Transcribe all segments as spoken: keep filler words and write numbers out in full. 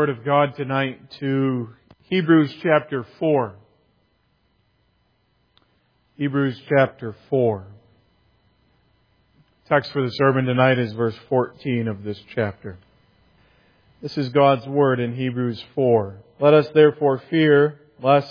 Word of God tonight to Hebrews chapter four. Hebrews chapter four. Text for the sermon tonight is verse fourteen of this chapter. This is God's Word in Hebrews four. Let us therefore fear, lest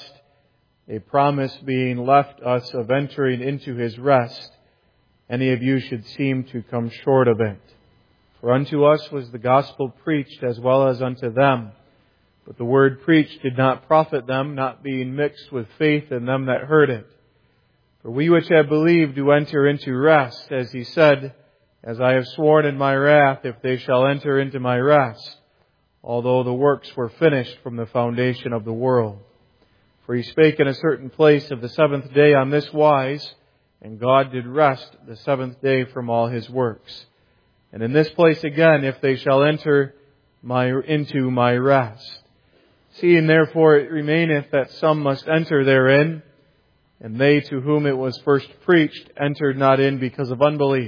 a promise being left us of entering into His rest, any of you should seem to come short of it. For unto us was the gospel preached as well as unto them. But the word preached did not profit them, not being mixed with faith in them that heard it. For we which have believed do enter into rest, as He said, As I have sworn in my wrath, if they shall enter into my rest, although the works were finished from the foundation of the world. For He spake in a certain place of the seventh day on this wise, and God did rest the seventh day from all His works. And in this place again, if they shall enter my, into my rest. Seeing therefore it remaineth that some must enter therein, and they to whom it was first preached entered not in because of unbelief.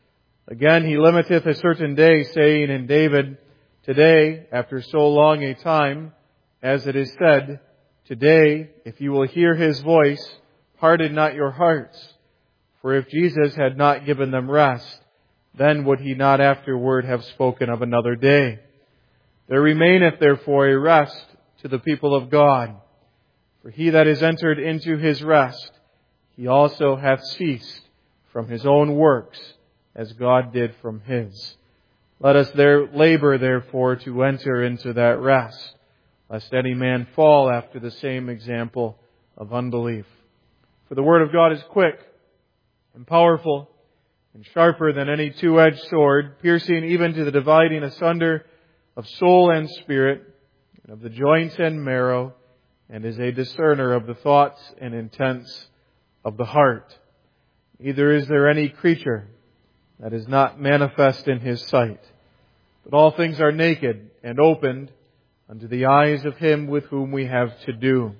Again, He limiteth a certain day, saying in David, Today, after so long a time, as it is said, Today, if you will hear His voice, harden not your hearts. For if Jesus had not given them rest, then would He not afterward have spoken of another day. There remaineth therefore a rest to the people of God. For he that is entered into his rest, he also hath ceased from his own works, as God did from His. Let us there labor therefore to enter into that rest, lest any man fall after the same example of unbelief. For the Word of God is quick and powerful, and sharper than any two-edged sword, piercing even to the dividing asunder of soul and spirit, and of the joints and marrow, and is a discerner of the thoughts and intents of the heart. Neither is there any creature that is not manifest in His sight, but all things are naked and opened unto the eyes of Him with whom we have to do.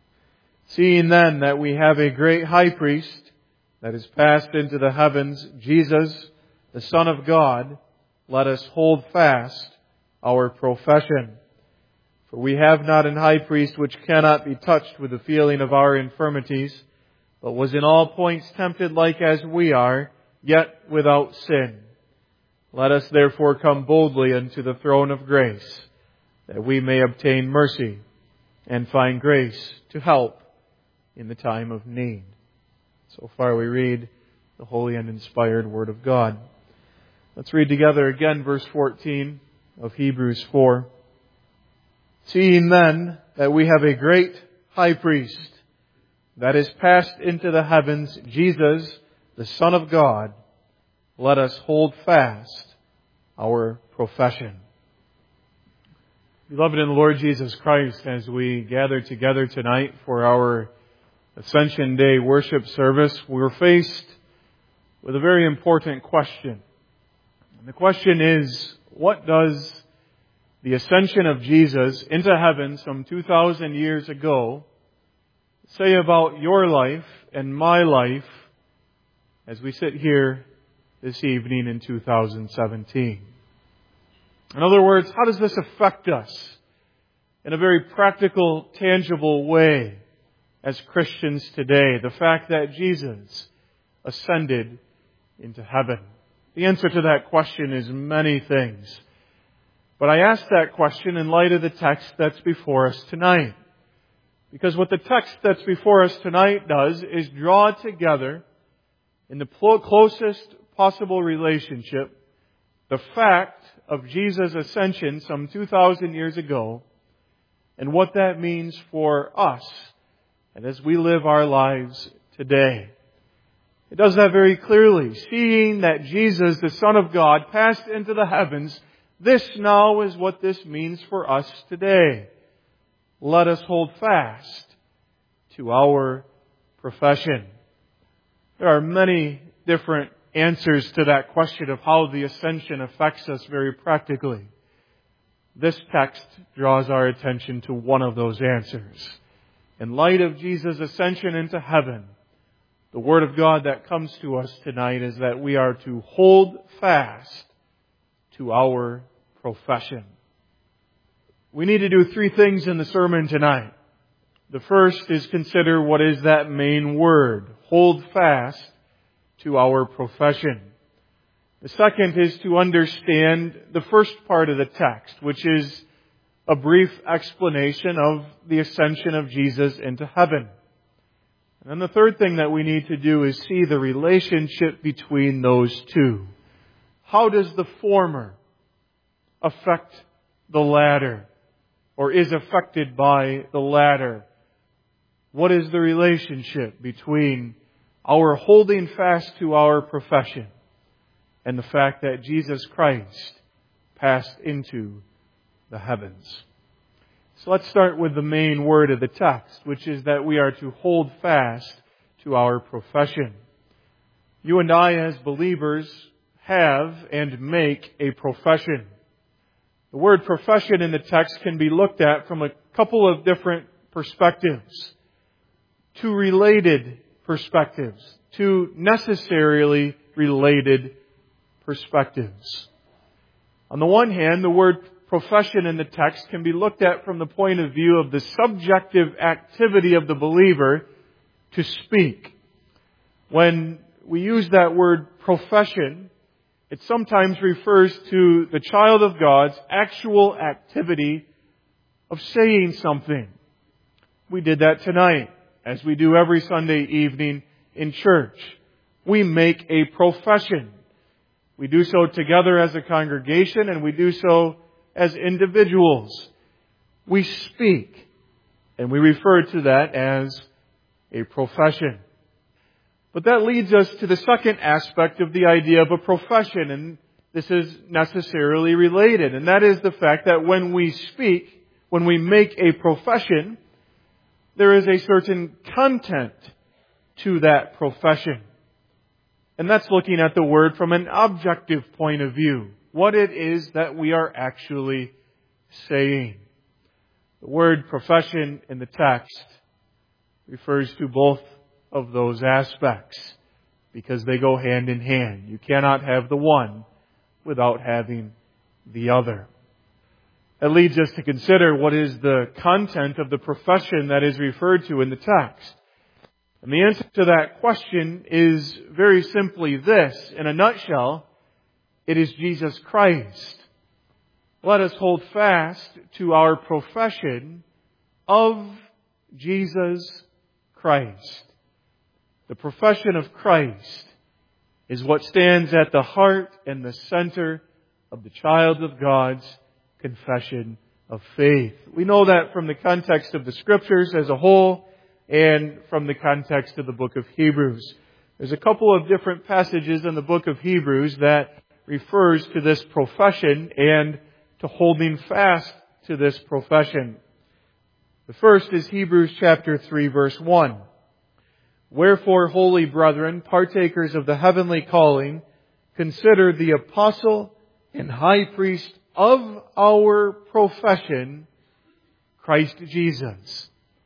Seeing then that we have a great high priest that is passed into the heavens, Jesus, the Son of God, let us hold fast our profession. For we have not an high priest which cannot be touched with the feeling of our infirmities, but was in all points tempted like as we are, yet without sin. Let us therefore come boldly unto the throne of grace, that we may obtain mercy and find grace to help in the time of need. So far we read the holy and inspired Word of God. Let's read together again verse fourteen of Hebrews four. Seeing then that we have a great high priest that is passed into the heavens, Jesus, the Son of God, let us hold fast our profession. Beloved in the Lord Jesus Christ, as we gather together tonight for our Ascension Day worship service, we're faced with a very important question. And the question is, what does the ascension of Jesus into heaven some two thousand years ago say about your life and my life as we sit here this evening in two thousand seventeen? In other words, how does this affect us in a very practical, tangible way as Christians today? The fact that Jesus ascended into heaven. The answer to that question is many things. But I ask that question in light of the text that's before us tonight. Because what the text that's before us tonight does is draw together in the closest possible relationship the fact of Jesus' ascension some two thousand years ago and what that means for us and as we live our lives today. It does that very clearly. Seeing that Jesus, the Son of God, passed into the heavens, this now is what this means for us today. Let us hold fast to our profession. There are many different answers to that question of how the ascension affects us very practically. This text draws our attention to one of those answers. In light of Jesus' ascension into heaven, the Word of God that comes to us tonight is that we are to hold fast to our profession. We need to do three things in the sermon tonight. The first is consider what is that main word. Hold fast to our profession. The second is to understand the first part of the text, which is a brief explanation of the ascension of Jesus into heaven. And then the third thing that we need to do is see the relationship between those two. How does the former affect the latter, or is affected by the latter? What is the relationship between our holding fast to our profession and the fact that Jesus Christ passed into the heavens? So let's start with the main word of the text, which is that we are to hold fast to our profession. You and I, as believers, have and make a profession. The word profession in the text can be looked at from a couple of different perspectives. Two related perspectives. Two necessarily related perspectives. On the one hand, the word profession in the text can be looked at from the point of view of the subjective activity of the believer to speak. When we use that word profession, it sometimes refers to the child of God's actual activity of saying something. We did that tonight, as we do every Sunday evening in church. We make a profession. We do so together as a congregation, and we do so as individuals. We speak, and we refer to that as a profession. But that leads us to the second aspect of the idea of a profession, and this is necessarily related, and that is the fact that when we speak, when we make a profession, there is a certain content to that profession. And that's looking at the word from an objective point of view. What it is that we are actually saying. The word profession in the text refers to both of those aspects because they go hand in hand. You cannot have the one without having the other. That leads us to consider what is the content of the profession that is referred to in the text. And the answer to that question is very simply this. In a nutshell, it is Jesus Christ. Let us hold fast to our profession of Jesus Christ. The profession of Christ is what stands at the heart and the center of the child of God's confession of faith. We know that from the context of the Scriptures as a whole and from the context of the book of Hebrews. There's a couple of different passages in the book of Hebrews that refers to this profession and to holding fast to this profession. The first is Hebrews chapter three, verse one. Wherefore, holy brethren, partakers of the heavenly calling, consider the apostle and high priest of our profession, Christ Jesus.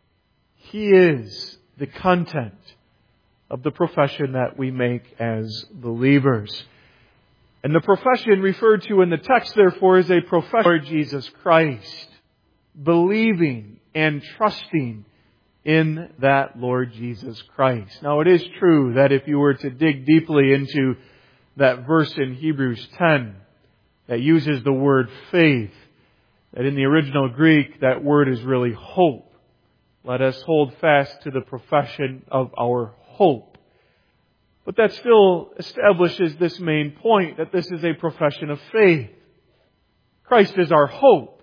He is the content of the profession that we make as believers. And the profession referred to in the text, therefore, is a profession of Jesus Christ, believing and trusting in that Lord Jesus Christ. Now, it is true that if you were to dig deeply into that verse in Hebrews ten that uses the word faith, that in the original Greek, that word is really hope. Let us hold fast to the profession of our hope. But that still establishes this main point, that this is a profession of faith. Christ is our hope.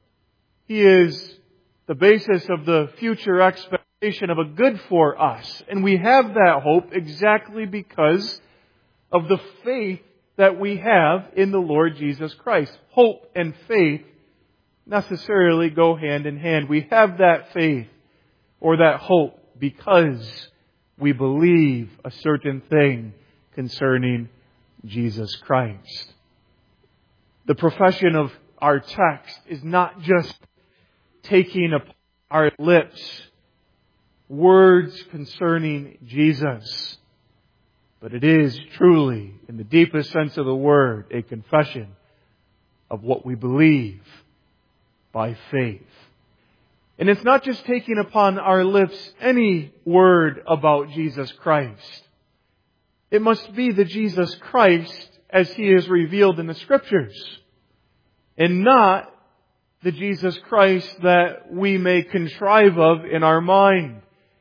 He is the basis of the future expectation of a good for us. And we have that hope exactly because of the faith that we have in the Lord Jesus Christ. Hope and faith necessarily go hand in hand. We have that faith or that hope because we believe a certain thing concerning Jesus Christ. The profession of our text is not just taking upon our lips words concerning Jesus, but it is truly, in the deepest sense of the word, a confession of what we believe by faith. And it's not just taking upon our lips any word about Jesus Christ. It must be the Jesus Christ as He is revealed in the Scriptures, and not the Jesus Christ that we may contrive of in our mind.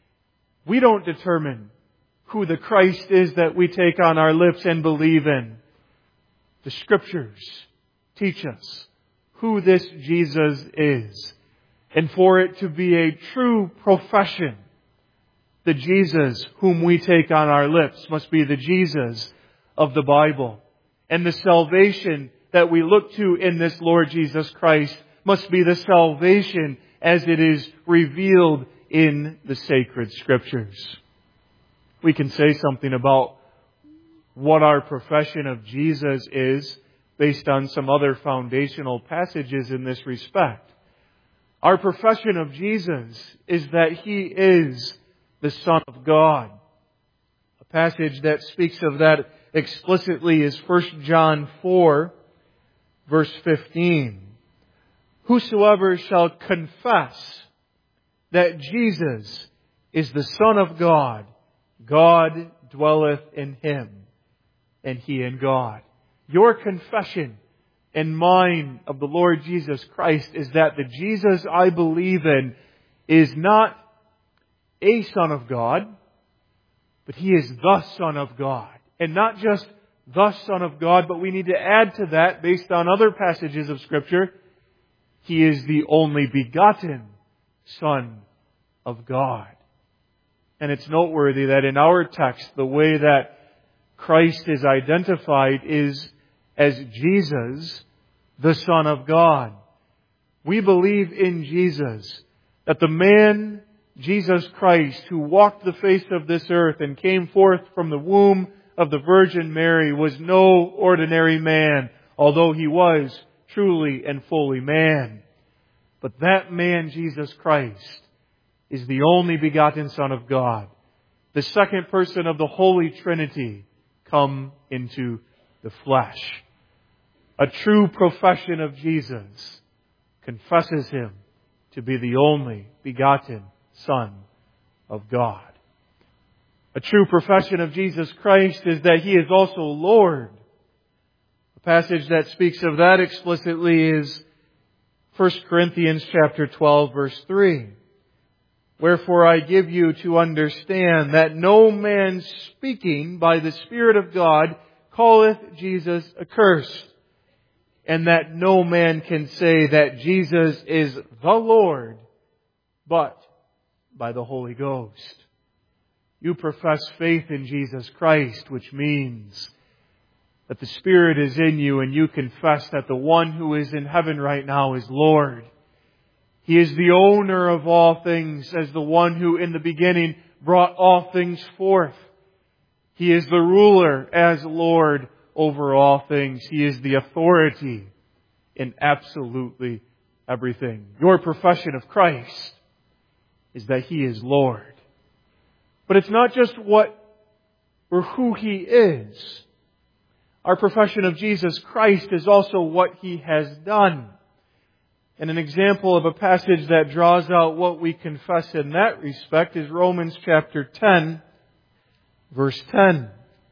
We don't determine who the Christ is that we take on our lips and believe in. The Scriptures teach us who this Jesus is. And for it to be a true profession, the Jesus whom we take on our lips must be the Jesus of the Bible. And the salvation that we look to in this Lord Jesus Christ must be the salvation as it is revealed in the sacred Scriptures. We can say something about what our profession of Jesus is based on some other foundational passages in this respect. Our profession of Jesus is that He is the Son of God. A passage that speaks of that explicitly is First John four, verse fifteen. Whosoever shall confess that Jesus is the Son of God, God dwelleth in him, and he in God. Your confession and mine of the Lord Jesus Christ is that the Jesus I believe in is not a Son of God, but He is the Son of God. And not just the Son of God, but we need to add to that, based on other passages of Scripture, He is the only begotten Son of God. And it's noteworthy that in our text, the way that Christ is identified is as Jesus, the Son of God. We believe in Jesus, that the man, Jesus Christ, who walked the face of this earth and came forth from the womb of the Virgin Mary, was no ordinary man, although He was truly and fully man. But that man, Jesus Christ, is the only begotten Son of God, the second person of the Holy Trinity, come into the flesh. A true profession of Jesus confesses Him to be the only begotten Son of God. A true profession of Jesus Christ is that He is also Lord. A passage that speaks of that explicitly is First Corinthians chapter twelve, verse three. Wherefore I give you to understand that no man speaking by the Spirit of God calleth Jesus accursed, and that no man can say that Jesus is the Lord, but by the Holy Ghost. You profess faith in Jesus Christ, which means that the Spirit is in you and you confess that the one who is in heaven right now is Lord. He is the owner of all things, as the one who in the beginning brought all things forth. He is the ruler as Lord over all things. He is the authority in absolutely everything. Your profession of Christ is that He is Lord. But it's not just what or who He is. Our profession of Jesus Christ is also what He has done. And an example of a passage that draws out what we confess in that respect is Romans chapter ten, verse ten.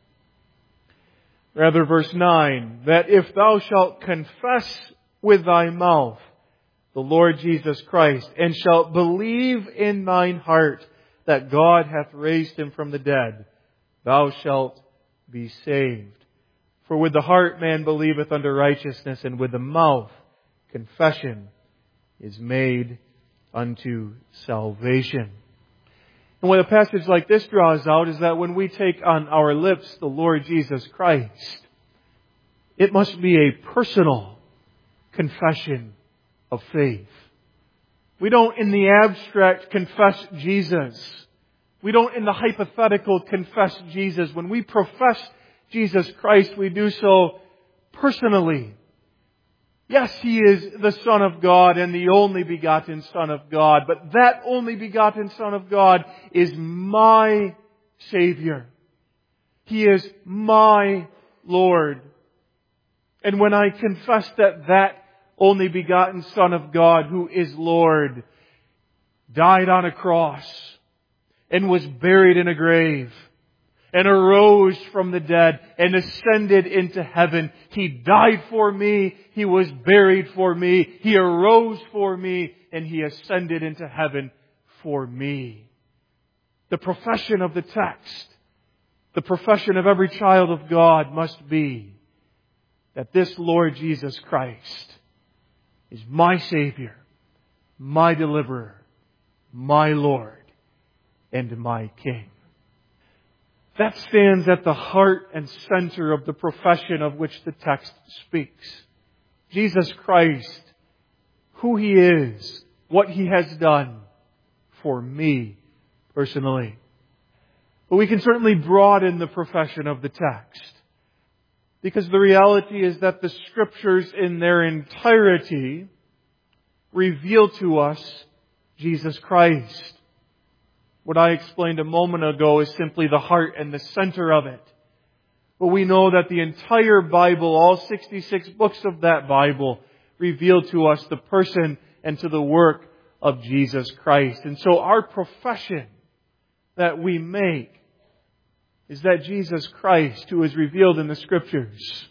Rather, verse nine, that if thou shalt confess with thy mouth the Lord Jesus Christ, and shalt believe in thine heart that God hath raised Him from the dead, thou shalt be saved. For with the heart man believeth unto righteousness, and with the mouth confession is made unto salvation. And what a passage like this draws out is that when we take on our lips the Lord Jesus Christ, it must be a personal confession of faith. We don't in the abstract confess Jesus. We don't in the hypothetical confess Jesus. When we profess Jesus Christ, we do so personally. Yes, He is the Son of God and the only begotten Son of God, but that only begotten Son of God is my Savior. He is my Lord. And when I confess that that only begotten Son of God, who is Lord, died on a cross and was buried in a grave and arose from the dead and ascended into heaven. He died for me. He was buried for me. He arose for me, and He ascended into heaven for me. The profession of the text, the profession of every child of God must be that this Lord Jesus Christ is my Savior, my Deliverer, my Lord, and my King. That stands at the heart and center of the profession of which the text speaks. Jesus Christ, who He is, what He has done for me personally. But we can certainly broaden the profession of the text, because the reality is that the Scriptures in their entirety reveal to us Jesus Christ. What I explained a moment ago is simply the heart and the center of it. But we know that the entire Bible, all sixty-six books of that Bible, reveal to us the person and to the work of Jesus Christ. And so our profession that we make is that Jesus Christ, who is revealed in the Scriptures,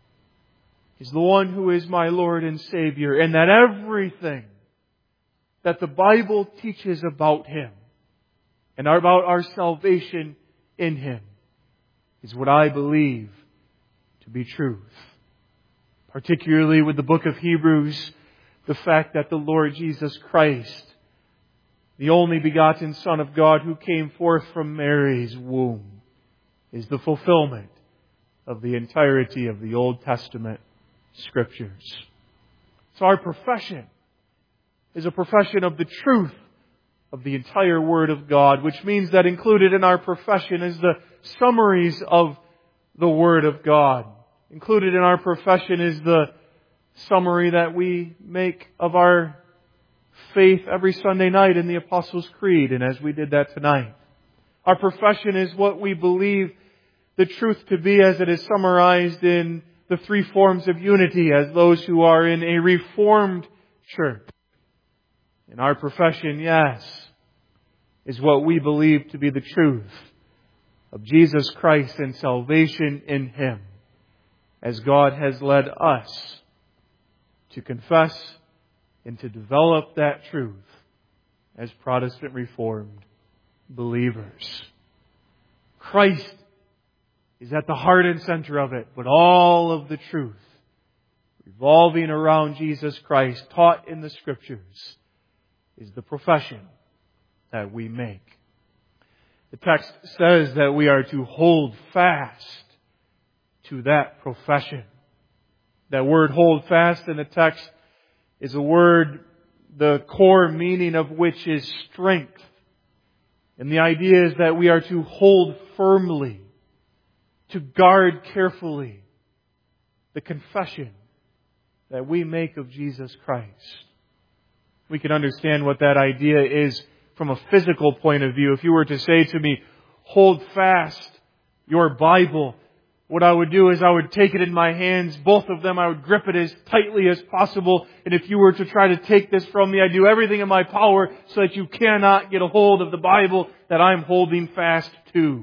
is the one who is my Lord and Savior, and that everything that the Bible teaches about Him and about our salvation in Him is what I believe to be truth. Particularly with the book of Hebrews, the fact that the Lord Jesus Christ, the only begotten Son of God who came forth from Mary's womb, is the fulfillment of the entirety of the Old Testament Scriptures. So our profession is a profession of the truth of the entire Word of God, which means that included in our profession is the summaries of the Word of God. Included in our profession is the summary that we make of our faith every Sunday night in the Apostles' Creed, and as we did that tonight. Our profession is what we believe the truth to be as it is summarized in the three forms of unity as those who are in a Reformed church. In our profession, yes, is what we believe to be the truth of Jesus Christ and salvation in Him, as God has led us to confess and to develop that truth as Protestant Reformed believers. Christ is at the heart and center of it, but all of the truth revolving around Jesus Christ taught in the Scriptures is the profession that we make. The text says that we are to hold fast to that profession. That word hold fast in the text is a word, the core meaning of which is strength. And the idea is that we are to hold firmly, to guard carefully the confession that we make of Jesus Christ. We can understand what that idea is from a physical point of view. If you were to say to me, hold fast your Bible, what I would do is I would take it in my hands, both of them, I would grip it as tightly as possible. And if you were to try to take this from me, I'd do everything in my power so that you cannot get a hold of the Bible that I'm holding fast to.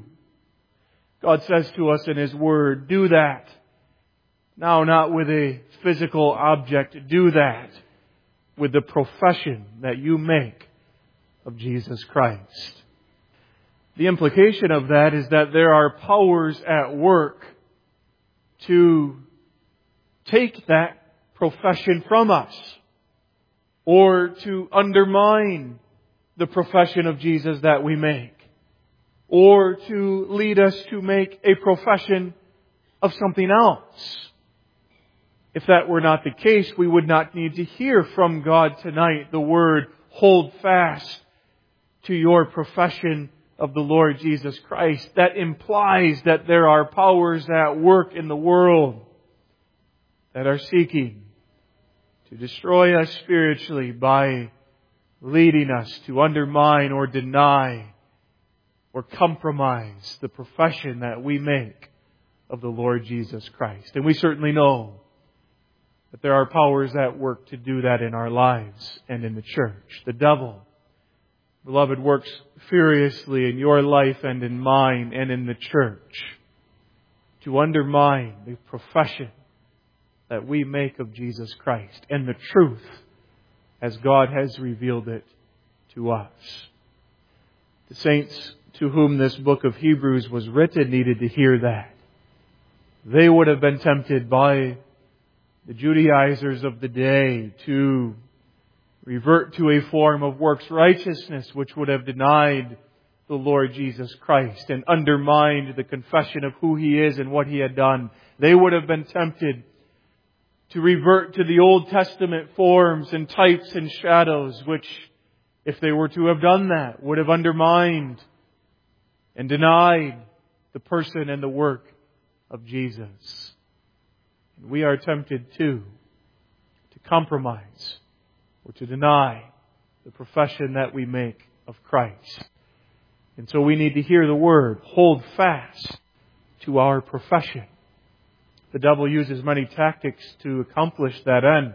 God says to us in His Word, do that. Now, not with a physical object, do that with the profession that you make of Jesus Christ. The implication of that is that there are powers at work to take that profession from us, or to undermine the profession of Jesus that we make, or to lead us to make a profession of something else. If that were not the case, we would not need to hear from God tonight the word, hold fast to your profession of the Lord Jesus Christ. That implies that there are powers at work in the world that are seeking to destroy us spiritually by leading us to undermine or deny or compromise the profession that we make of the Lord Jesus Christ. And we certainly know But there are powers at work to do that in our lives and in the church. The devil, beloved, works furiously in your life and in mine and in the church to undermine the profession that we make of Jesus Christ and the truth as God has revealed it to us. The saints to whom this book of Hebrews was written needed to hear that. They would have been tempted by the Judaizers of the day to revert to a form of works righteousness which would have denied the Lord Jesus Christ and undermined the confession of who He is and what He had done. They would have been tempted to revert to the Old Testament forms and types and shadows which, if they were to have done that, would have undermined and denied the person and the work of Jesus. And we are tempted too to compromise or to deny the profession that we make of Christ. And so we need to hear the word, hold fast to our profession. The devil uses many tactics to accomplish that end.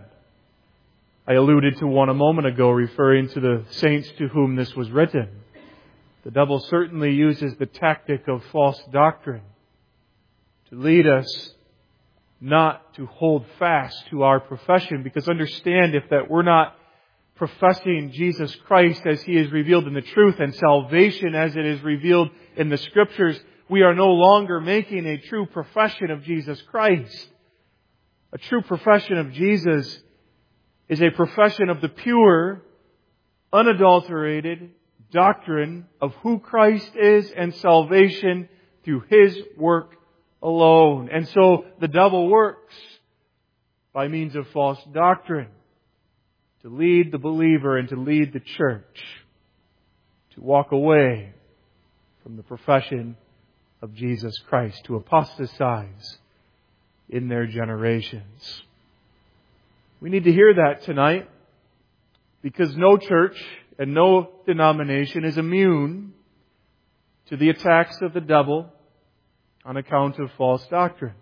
I alluded to one a moment ago, referring to the saints to whom this was written. The devil certainly uses the tactic of false doctrine to lead us not to hold fast to our profession, because understand, if that we're not professing Jesus Christ as He is revealed in the truth and salvation as it is revealed in the Scriptures, we are no longer making a true profession of Jesus Christ. A true profession of Jesus is a profession of the pure, unadulterated doctrine of who Christ is and salvation through His work alone. And so the devil works by means of false doctrine to lead the believer and to lead the church to walk away from the profession of Jesus Christ, to apostatize in their generations. We need to hear that tonight, because no church and no denomination is immune to the attacks of the devil on account of false doctrine.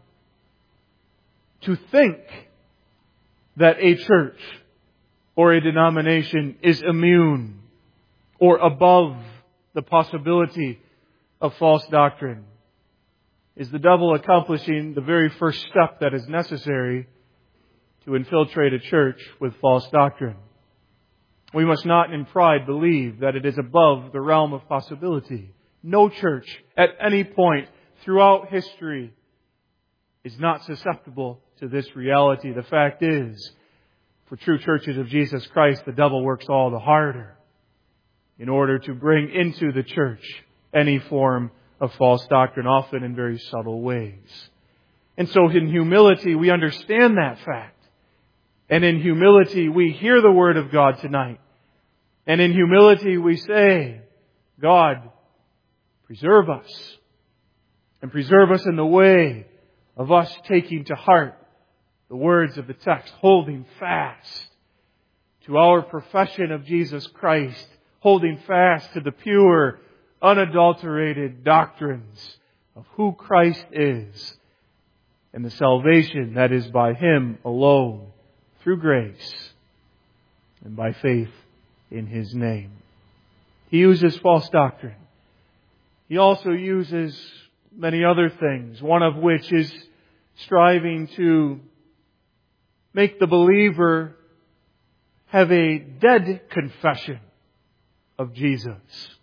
To think that a church or a denomination is immune or above the possibility of false doctrine is the devil accomplishing the very first step that is necessary to infiltrate a church with false doctrine. We must not in pride believe that it is above the realm of possibility. No church at any point throughout history is not susceptible to this reality. The fact is, for true churches of Jesus Christ, the devil works all the harder in order to bring into the church any form of false doctrine, often in very subtle ways. And so in humility, we understand that fact. And in humility, we hear the Word of God tonight. And in humility, we say, God, preserve us. And preserve us in the way of us taking to heart the words of the text, holding fast to our profession of Jesus Christ, holding fast to the pure, unadulterated doctrines of who Christ is and the salvation that is by Him alone, through grace and by faith in His name. He uses false doctrine. He also uses many other things, one of which is striving to make the believer have a dead confession of Jesus.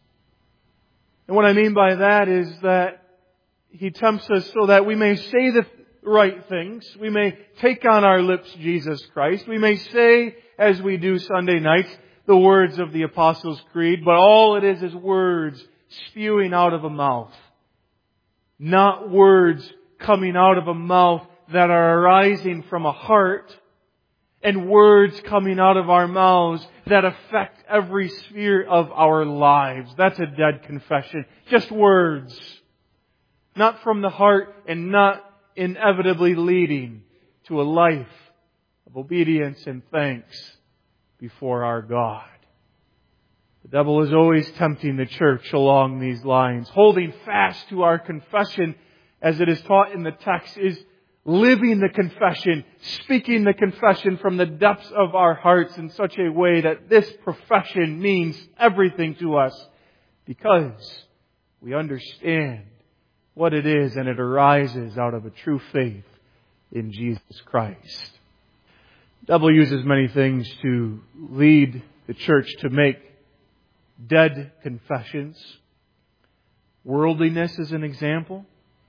And what I mean by that is that he tempts us so that we may say the right things. We may take on our lips Jesus Christ. We may say, as we do Sunday nights, the words of the Apostles' Creed, but all it is is words spewing out of a mouth. Not words coming out of a mouth that are arising from a heart, and words coming out of our mouths that affect every sphere of our lives. That's a dead confession. Just words. Not from the heart and not inevitably leading to a life of obedience and thanks before our God. The devil is always tempting the church along these lines. Holding fast to our confession, as it is taught in the text, is living the confession, speaking the confession from the depths of our hearts in such a way that this profession means everything to us because we understand what it is and it arises out of a true faith in Jesus Christ. The devil uses many things to lead the church to make dead confessions. Worldliness is an example.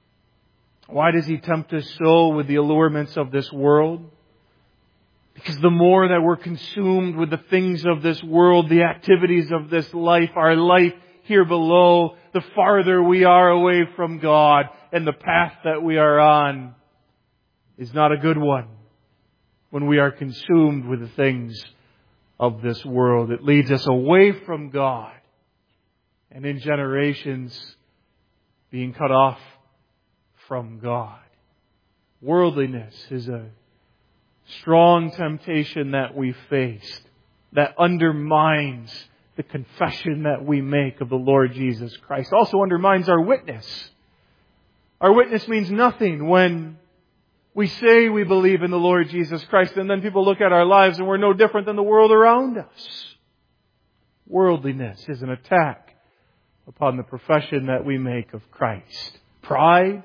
Why does he tempt us so with the allurements of this world? Because the more that we're consumed with the things of this world, the activities of this life, our life here below, the farther we are away from God, and the path that we are on is not a good one. When we are consumed with the things of this world, it leads us away from God, and in generations being cut off from God. Worldliness is a strong temptation that we face that undermines the confession that we make of the Lord Jesus Christ. Also undermines our witness. Our witness means nothing when we say we believe in the Lord Jesus Christ and then people look at our lives and we're no different than the world around us. Worldliness is an attack upon the profession that we make of Christ. Pride,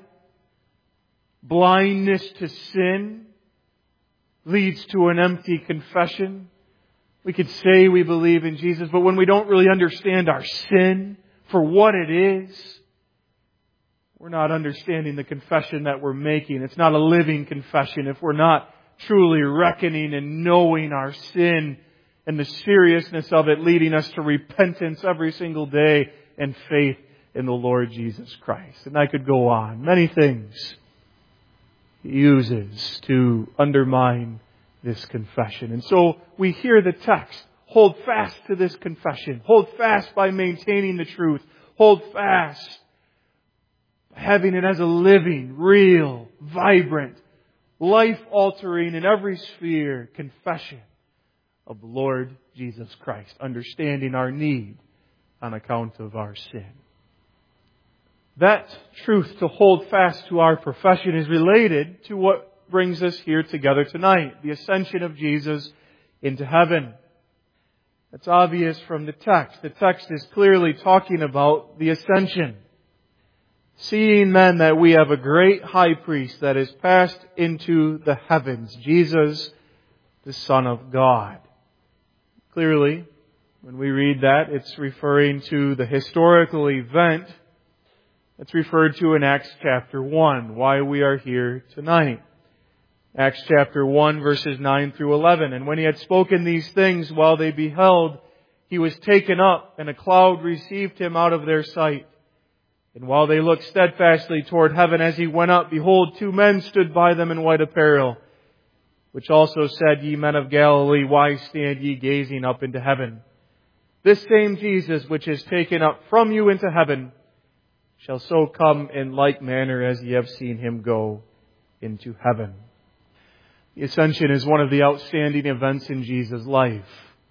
blindness to sin leads to an empty confession. We could say we believe in Jesus, but when we don't really understand our sin for what it is, we're not understanding the confession that we're making. It's not a living confession if we're not truly reckoning and knowing our sin and the seriousness of it, leading us to repentance every single day and faith in the Lord Jesus Christ. And I could go on. Many things He uses to undermine this confession. And so we hear the text, hold fast to this confession. Hold fast by maintaining the truth. Hold fast by having it as a living, real, vibrant, life-altering in every sphere confession of the Lord Jesus Christ, understanding our need on account of our sin. That truth to hold fast to our profession is related to what brings us here together tonight, the ascension of Jesus into heaven. It's obvious from the text. The text is clearly talking about the ascension. Seeing then that we have a great high priest that is passed into the heavens, Jesus, the Son of God. Clearly, when we read that, it's referring to the historical event that's referred to in Acts chapter one, why we are here tonight. Acts chapter one, verses nine through eleven. And when he had spoken these things while they beheld, he was taken up, and a cloud received him out of their sight. And while they looked steadfastly toward heaven as he went up, behold, two men stood by them in white apparel, which also said, Ye men of Galilee, why stand ye gazing up into heaven? This same Jesus, which is taken up from you into heaven, shall so come in like manner as ye have seen him go into heaven. The ascension is one of the outstanding events in Jesus' life.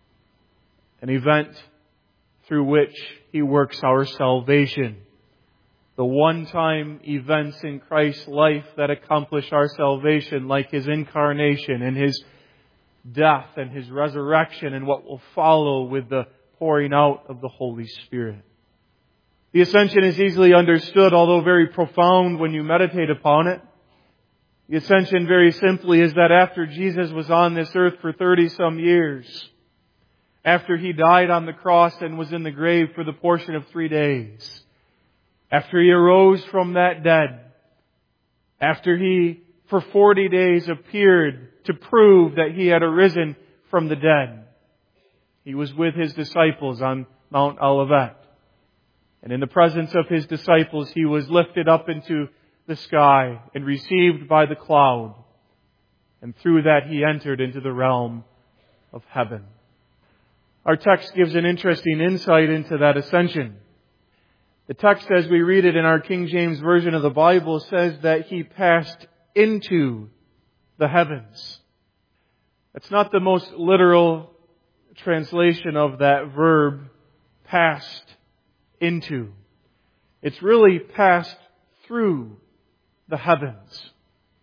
An event through which He works our salvation. The one-time events in Christ's life that accomplish our salvation, like His incarnation and His death and His resurrection and what will follow with the pouring out of the Holy Spirit. The ascension is easily understood, although very profound when you meditate upon it. The ascension, very simply, is that after Jesus was on this earth for thirty some years, after He died on the cross and was in the grave for the portion of three days, after He arose from that dead, after He for forty days appeared to prove that He had arisen from the dead, He was with His disciples on Mount Olivet. And in the presence of His disciples, He was lifted up into the sky and received by the cloud. And through that, He entered into the realm of heaven. Our text gives an interesting insight into that ascension. The text, as we read it in our King James Version of the Bible, says that He passed into the heavens. That's not the most literal translation of that verb, passed into. It's really passed through the heavens.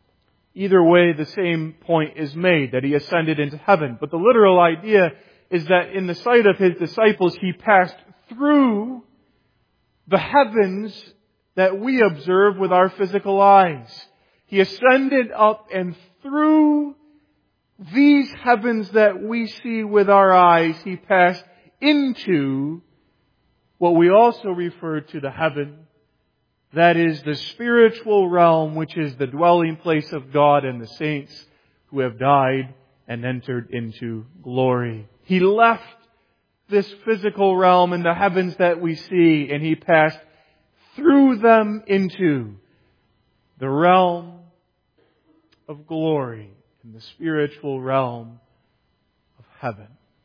Either way, the same point is made, that He ascended into heaven. But the literal idea is that in the sight of His disciples, He passed through the heavens that we observe with our physical eyes. He ascended up and through these heavens that we see with our eyes, He passed into what we also refer to the heaven, that is the spiritual realm, which is the dwelling place of God and the saints who have died and entered into glory. He left this physical realm in the heavens that we see, and He passed through them into the realm of glory, in the spiritual realm of heaven.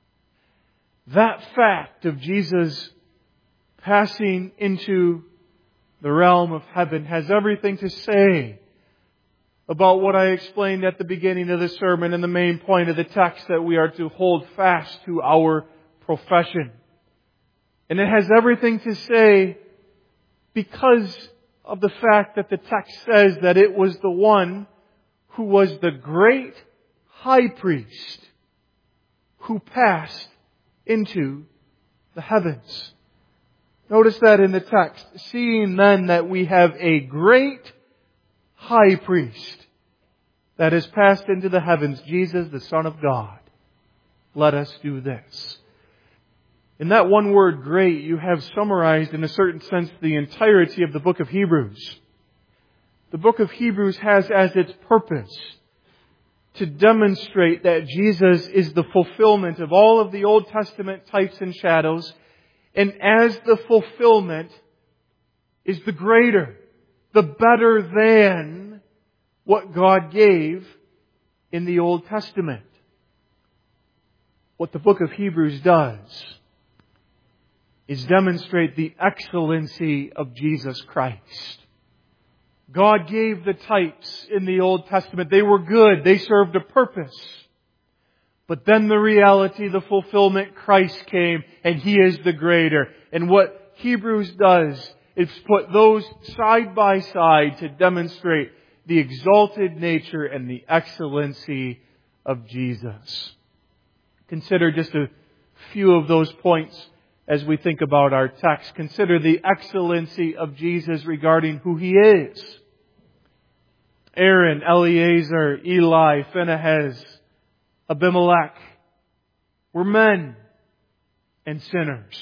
That fact of Jesus passing into the realm of heaven has everything to say about what I explained at the beginning of the sermon and the main point of the text, that we are to hold fast to our profession. And it has everything to say because of the fact that the text says that it was the one who was the great high priest who passed into the heavens. Notice that in the text. Seeing then that we have a great high priest that has passed into the heavens, Jesus, the Son of God, let us do this. In that one word, great, you have summarized in a certain sense the entirety of the book of Hebrews. The book of Hebrews has as its purpose to demonstrate that Jesus is the fulfillment of all of the Old Testament types and shadows, and as the fulfillment is the greater, the better than what God gave in the Old Testament. What the book of Hebrews does is demonstrate the excellency of Jesus Christ. God gave the types in the Old Testament. They were good. They served a purpose. But then the reality, the fulfillment, Christ came, and He is the greater. And what Hebrews does is put those side by side to demonstrate the exalted nature and the excellency of Jesus. Consider just a few of those points as we think about our text. Consider the excellency of Jesus regarding who He is. Aaron, Eleazar, Eli, Phinehas, Abimelech were men and sinners.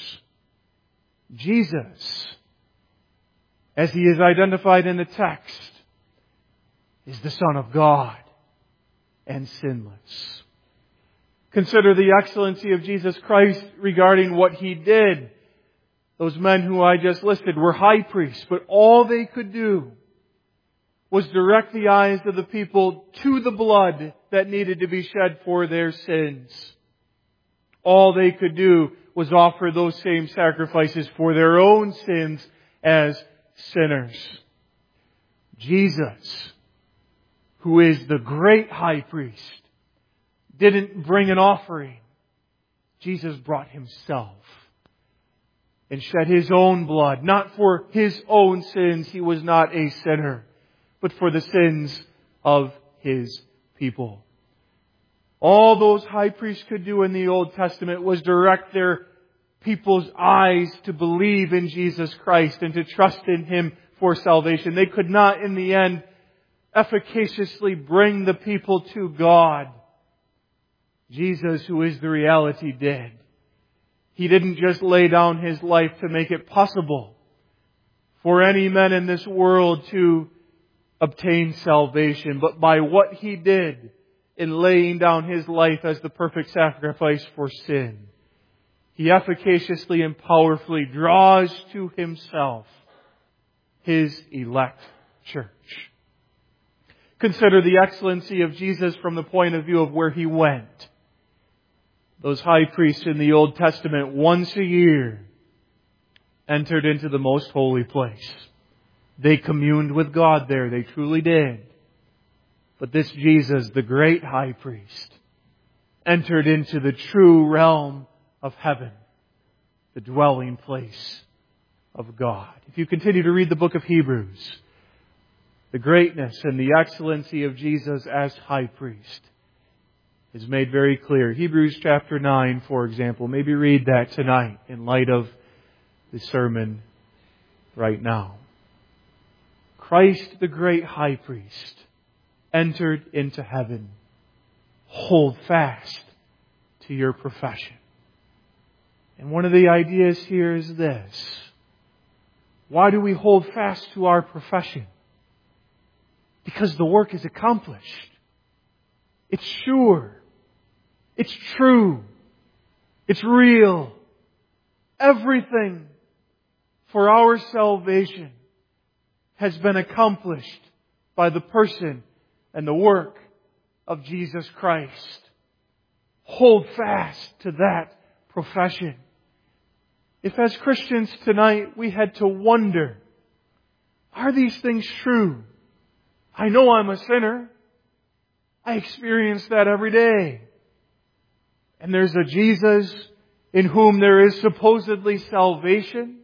Jesus, as He is identified in the text, is the Son of God and sinless. Consider the excellency of Jesus Christ regarding what He did. Those men who I just listed were high priests, but all they could do was direct the eyes of the people to the blood that needed to be shed for their sins. All they could do was offer those same sacrifices for their own sins as sinners. Jesus, who is the great high priest, didn't bring an offering. Jesus brought Himself and shed His own blood. Not for His own sins. He was not a sinner, but for the sins of His people. All those high priests could do in the Old Testament was direct their people's eyes to believe in Jesus Christ and to trust in Him for salvation. They could not, in the end, efficaciously bring the people to God. Jesus, who is the reality, did. He didn't just lay down His life to make it possible for any men in this world to obtain salvation, but by what He did in laying down His life as the perfect sacrifice for sin, He efficaciously and powerfully draws to Himself His elect church. Consider the excellency of Jesus from the point of view of where He went. Those high priests in the Old Testament once a year entered into the most holy place. They communed with God there. They truly did. But this Jesus, the great high priest, entered into the true realm of heaven, the dwelling place of God. If you continue to read the book of Hebrews, the greatness and the excellency of Jesus as high priest is made very clear. Hebrews chapter nine, for example. Maybe read that tonight in light of the sermon right now. Christ, the great high priest, entered into heaven. Hold fast to your profession. And one of the ideas here is this. Why do we hold fast to our profession? Because the work is accomplished. It's sure. It's true. It's real. Everything for our salvation has been accomplished by the person and the work of Jesus Christ. Hold fast to that profession. If as Christians tonight we had to wonder, are these things true? I know I'm a sinner. I experience that every day. And there's a Jesus in whom there is supposedly salvation.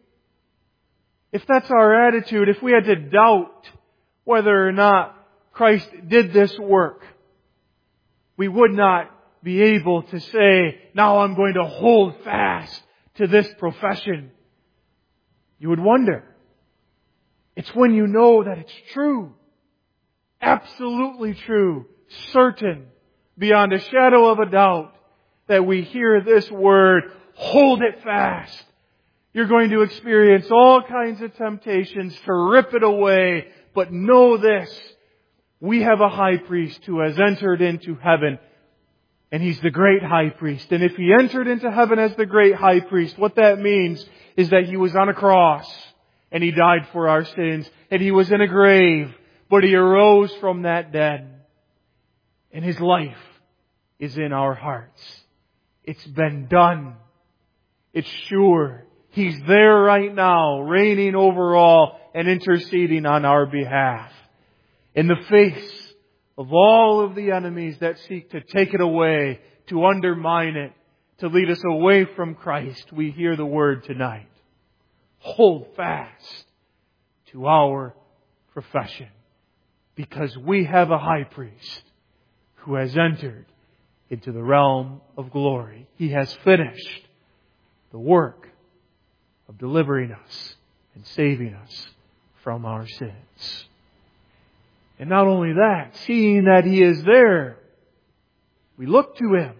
If that's our attitude, if we had to doubt whether or not Christ did this work, we would not be able to say, now I'm going to hold fast to this profession. You would wonder. It's when you know that it's true. Absolutely true. Certain. Beyond a shadow of a doubt. That we hear this word, hold it fast. You're going to experience all kinds of temptations to rip it away. But know this. We have a high priest who has entered into heaven. And He's the great high priest. And if He entered into heaven as the great high priest, what that means is that He was on a cross. And He died for our sins. And He was in a grave. But He arose from that dead. And His life is in our hearts. It's been done. It's sure. He's there right now, reigning over all and interceding on our behalf. In the face of all of the enemies that seek to take it away, to undermine it, to lead us away from Christ, we hear the word tonight. Hold fast to our profession, because we have a high priest who has entered into the realm of glory. He has finished the work of delivering us and saving us from our sins. And not only that, seeing that He is there, we look to Him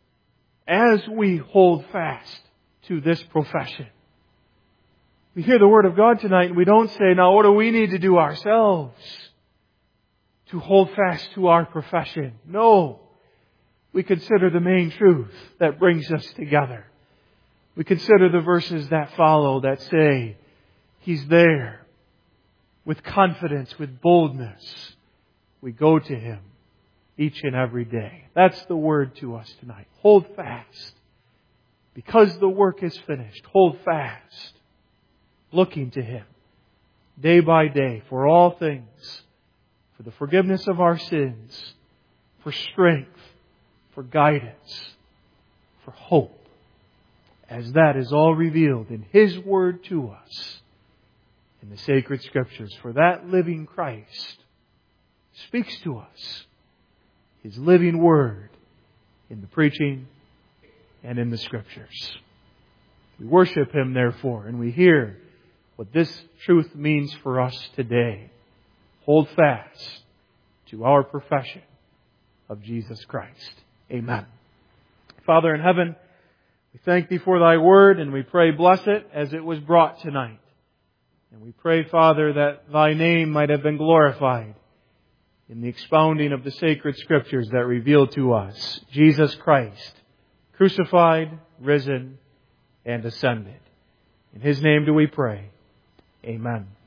as we hold fast to this profession. We hear the Word of God tonight and we don't say, now what do we need to do ourselves to hold fast to our profession? No. We consider the main truth that brings us together. We consider the verses that follow that say, He's there. With confidence, with boldness, we go to Him each and every day. That's the word to us tonight. Hold fast. Because the work is finished, hold fast. Looking to Him day by day for all things. For the forgiveness of our sins. For strength. For guidance. For hope. As that is all revealed in His Word to us. In the sacred Scriptures. For that living Christ speaks to us. His living Word in the preaching and in the Scriptures. We worship Him therefore, and we hear what this truth means for us today. Hold fast to our profession of Jesus Christ. Amen. Father in heaven, we thank Thee for Thy Word, and we pray bless it as it was brought tonight. And we pray, Father, that Thy name might have been glorified in the expounding of the sacred Scriptures that reveal to us Jesus Christ, crucified, risen, and ascended. In His name do we pray. Amen.